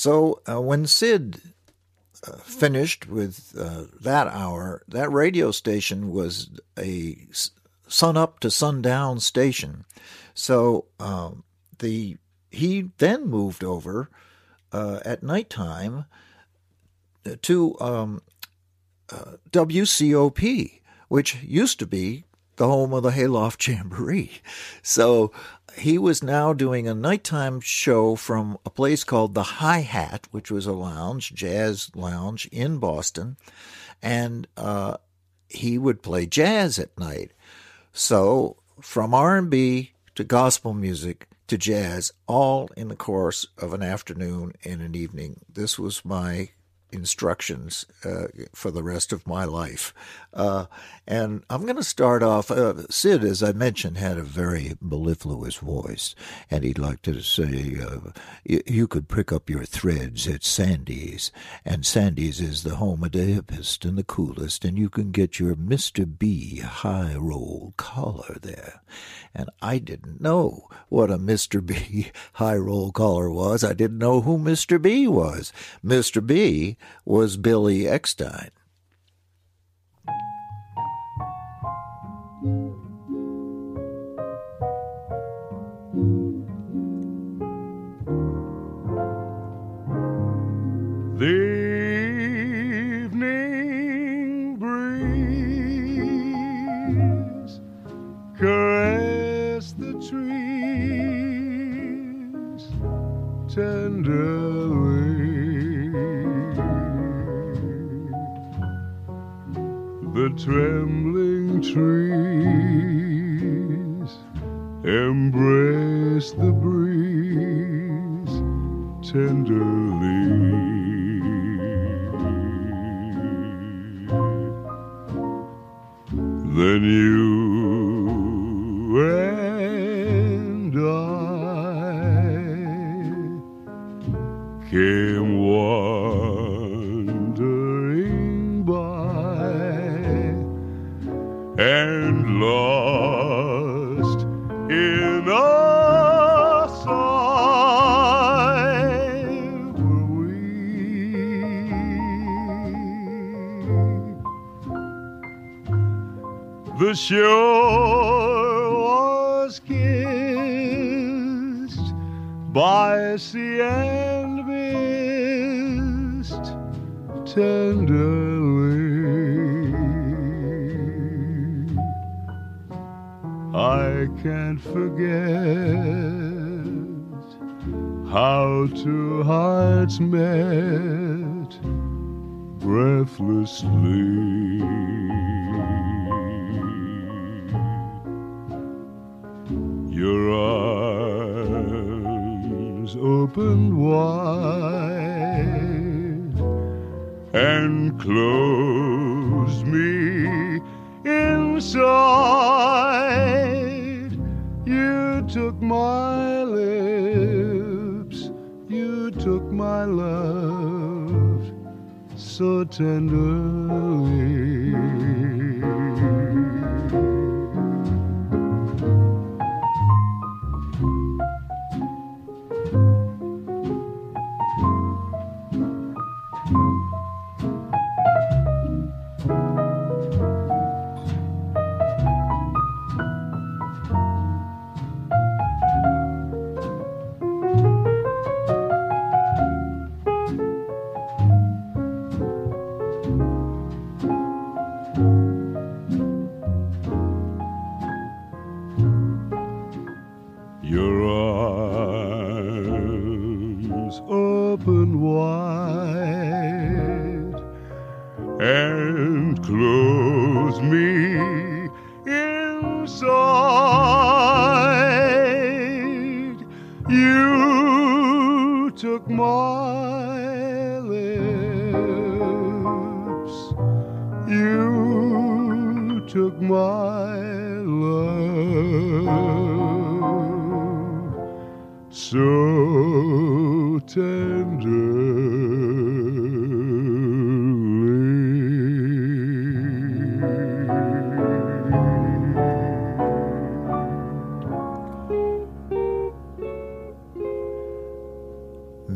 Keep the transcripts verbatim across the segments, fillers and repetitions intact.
So uh, when Sid uh, finished with uh, that hour, that radio station was a sun up to sundown station. So um, the he then moved over uh, at nighttime to um, uh, W C O P, which used to be the home of the Hayloft Jamboree. So he was now doing a nighttime show from a place called the Hi-Hat, which was a lounge, jazz lounge in Boston, and uh, he would play jazz at night. So from R and B to gospel music to jazz, all in the course of an afternoon and an evening. This was my instructions uh, for the rest of my life. Uh, and I'm going to start off. Uh, Sid, as I mentioned, had a very mellifluous voice, and he'd like to say, uh, you, you could pick up your threads at Sandy's, and Sandy's is the home of the hippest and the coolest, and you can get your Mister B high roll collar there. And I didn't know what a Mister B high roll collar was. I didn't know who Mister B was. Mister B was Billy Eckstine. The evening breeze caressed the trees tenderly. The trembling trees embraced the breeze tenderly. Then you and I came wandering by and lost in a sigh were we. The shore was kissed by sea and mist tenderly. I can't forget how two hearts met breathlessly. Your arms opened wide and closed me inside. You took my lips, you took my love so tenderly.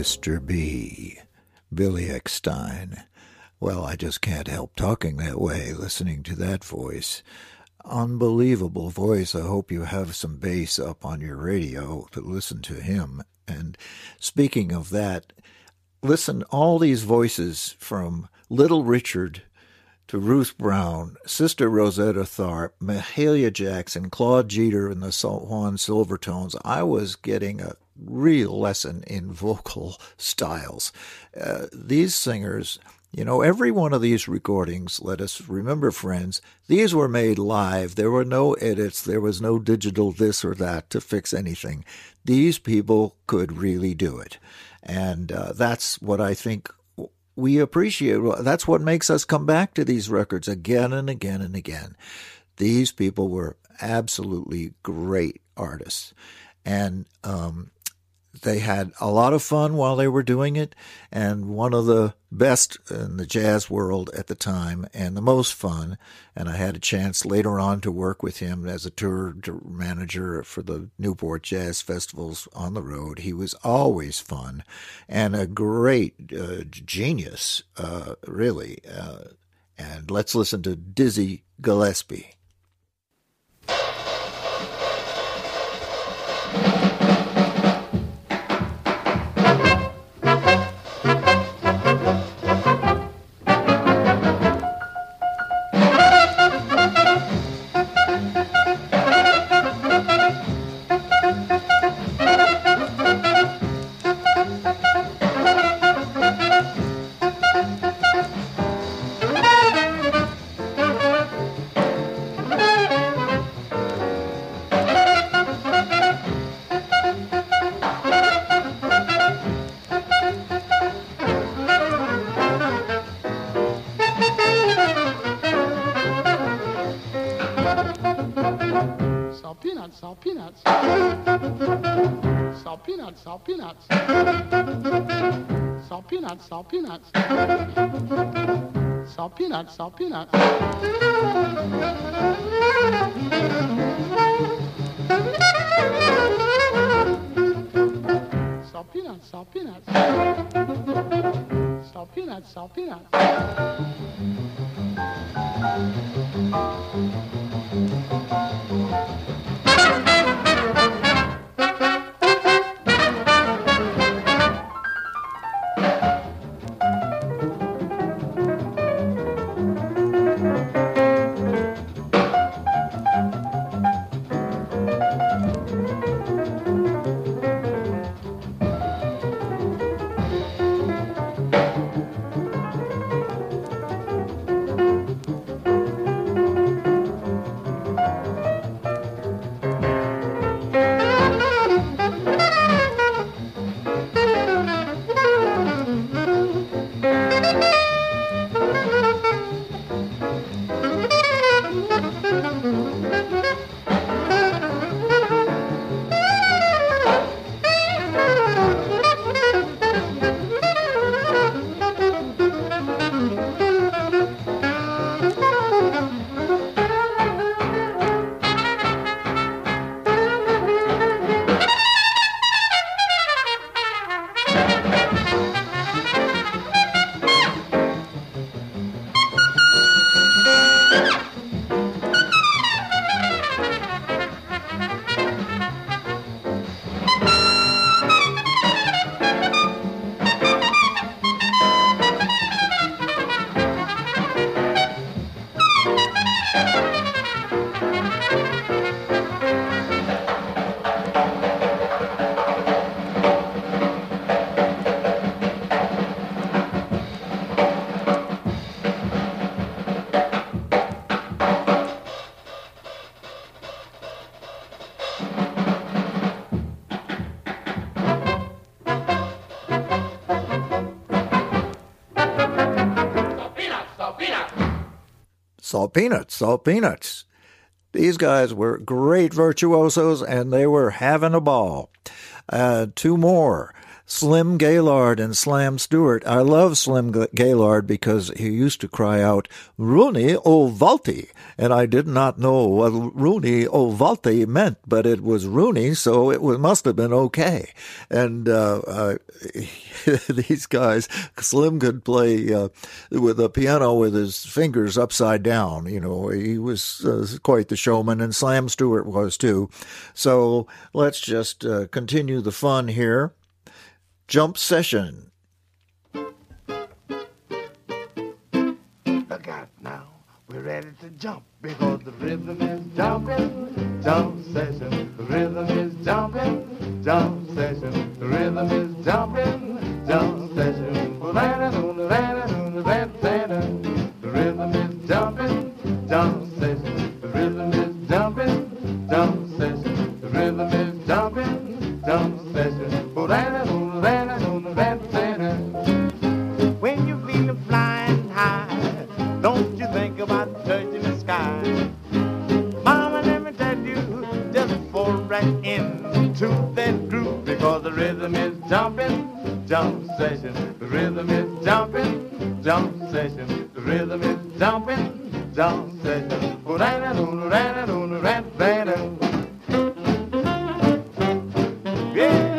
Mister B, Billy Eckstine. Well, I just can't help talking that way, listening to that voice. Unbelievable voice. I hope you have some bass up on your radio to listen to him. And speaking of that, listen, all these voices from Little Richard to Ruth Brown, Sister Rosetta Tharpe, Mahalia Jackson, Claude Jeter, and the Juan Silvertones. I was getting a real lesson in vocal styles. Uh, these singers, you know, every one of these recordings, let us remember, friends, these were made live. There were no edits. There was no digital this or that to fix anything. These people could really do it. And uh, that's what I think we appreciate. That's what makes us come back to these records again and again and again. These people were absolutely great artists. And um, they had a lot of fun while they were doing it, and one of the best in the jazz world at the time, and the most fun. And I had a chance later on to work with him as a tour manager for the Newport Jazz Festivals on the road. He was always fun and a great uh, genius, uh, really. Uh, and let's listen to Dizzy Gillespie. Salt peanuts. Salt peanuts, salt peanuts. Salt peanuts, salt peanuts. Salt peanuts, salt peanuts. Salt peanuts, salt peanuts. Salt peanuts, salt peanuts. These guys were great virtuosos, and they were having a ball. Uh, two more. Slim Gaylord and Slam Stewart. I love Slim Gaylord because he used to cry out, Rooney O'Valty. And I did not know what Rooney O'Valty meant, but it was Rooney, so it was, must have been okay. And uh, uh, these guys, Slim could play uh, with a piano with his fingers upside down. You know, he was uh, quite the showman, and Slam Stewart was too. So let's just uh, continue the fun here. Jump session. Look out now, we're ready to jump because the rhythm is jumping. Jump session, the rhythm is jumping. Jump session, the rhythm is jumping. Jump session, the rhythm is jumping. Jump session, the rhythm is jumping. Jump session, the rhythm is jumping. Jump session, when you feel flying high, don't you think about touching the sky. Mama, let me tell you, just fall right into that groove because the rhythm is jumping, jump session. The rhythm is jumping, jump session. The rhythm is jumping, jump session. Yeah.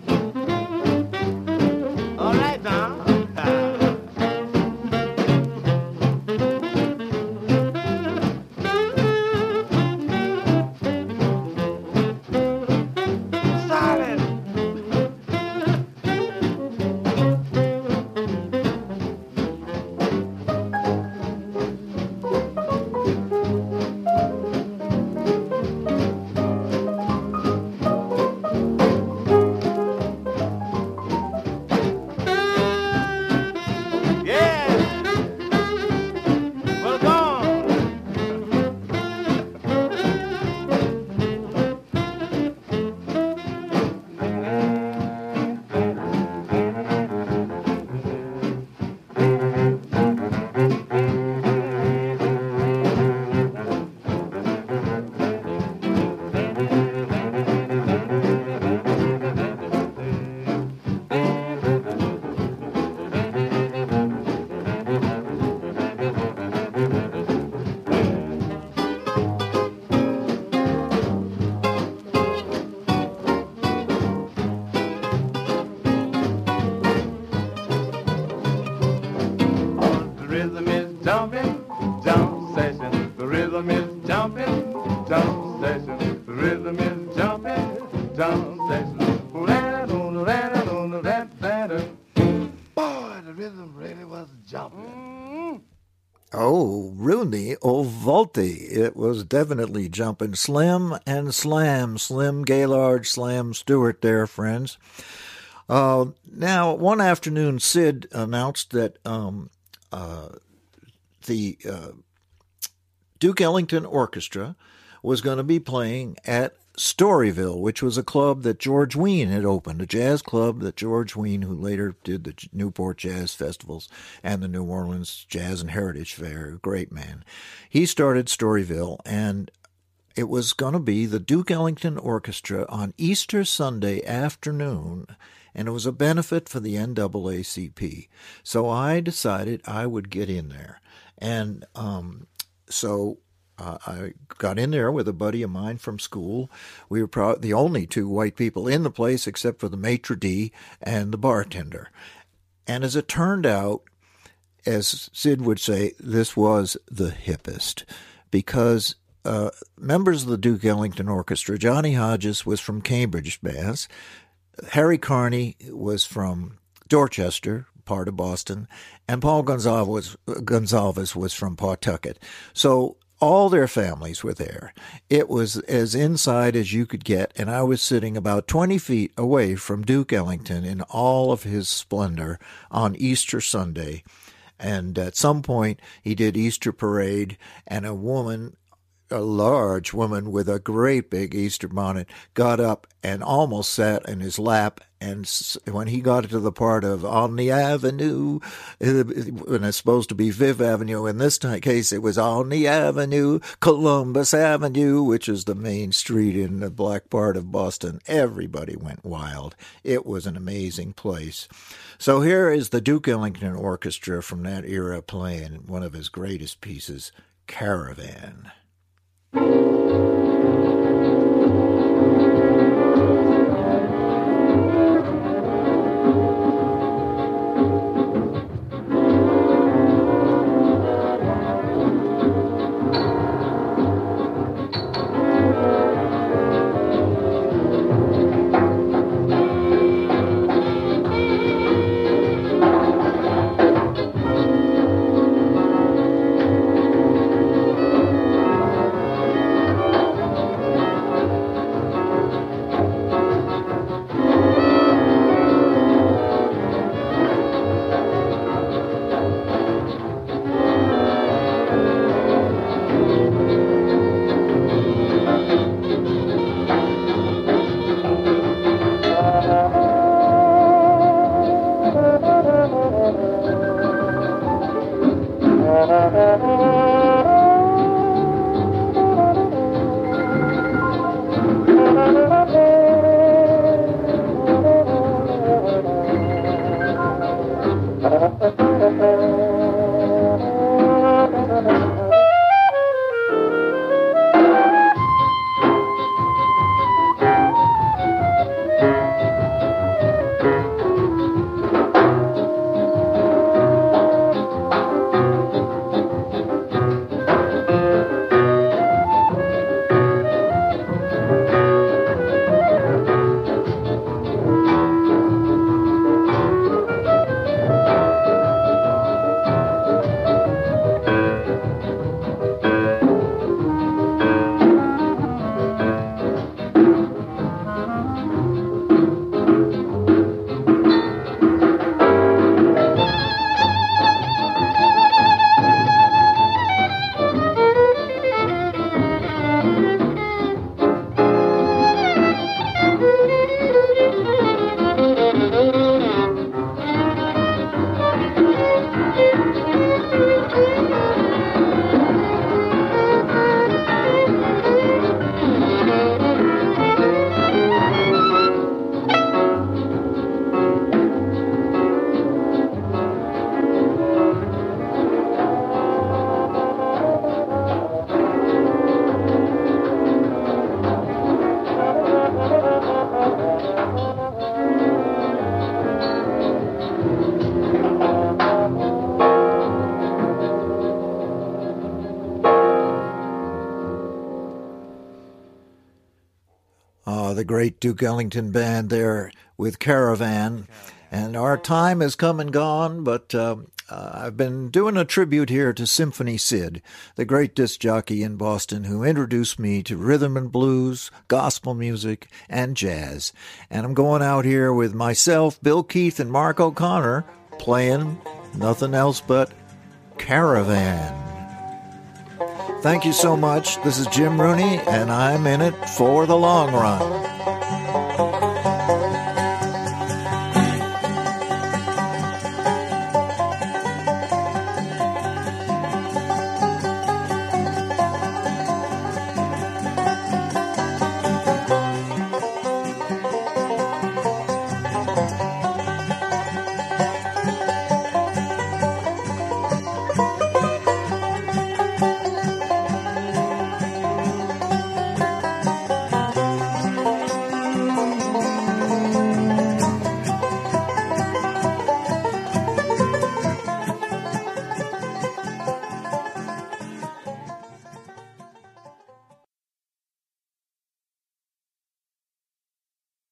Oh, Rooney O'Valty. It was definitely jumping. Slim and Slam. Slim Gaylord, Slam Stewart there, friends. Uh, now, one afternoon, Sid announced that um, uh, the uh, Duke Ellington Orchestra was going to be playing at Storyville, which was a club that George Wein had opened, a jazz club that George Wein, who later did the Newport Jazz Festivals and the New Orleans Jazz and Heritage Fair, a great man. He started Storyville, and it was going to be the Duke Ellington Orchestra on Easter Sunday afternoon, and it was a benefit for the N double A C P. So I decided I would get in there. And um, so Uh, I got in there with a buddy of mine from school. We were pro- the only two white people in the place except for the maitre d' and the bartender. And as it turned out, as Sid would say, this was the hippest because uh, members of the Duke Ellington Orchestra, Johnny Hodges was from Cambridge, Mass. Harry Carney was from Dorchester, part of Boston, and Paul Gonsalves, Gonsalves was from Pawtucket. So all their families were there. It was as inside as you could get, and I was sitting about twenty feet away from Duke Ellington in all of his splendor on Easter Sunday. And at some point, he did Easter Parade, and a woman a large woman with a great big Easter bonnet got up and almost sat in his lap. And when he got to the part of on the avenue, when it's supposed to be Fifth Avenue, in this case it was on the avenue, Columbus Avenue, which is the main street in the black part of Boston, everybody went wild. It was an amazing place. So here is the Duke Ellington Orchestra from that era playing one of his greatest pieces, Caravan. The great Duke Ellington Band there with Caravan. And our time has come and gone, but uh, uh, I've been doing a tribute here to Symphony Sid, the great disc jockey in Boston who introduced me to rhythm and blues, gospel music, and jazz. And I'm going out here with myself, Bill Keith, and Mark O'Connor playing nothing else but Caravan. Thank you so much. This is Jim Rooney, and I'm in it for the long run.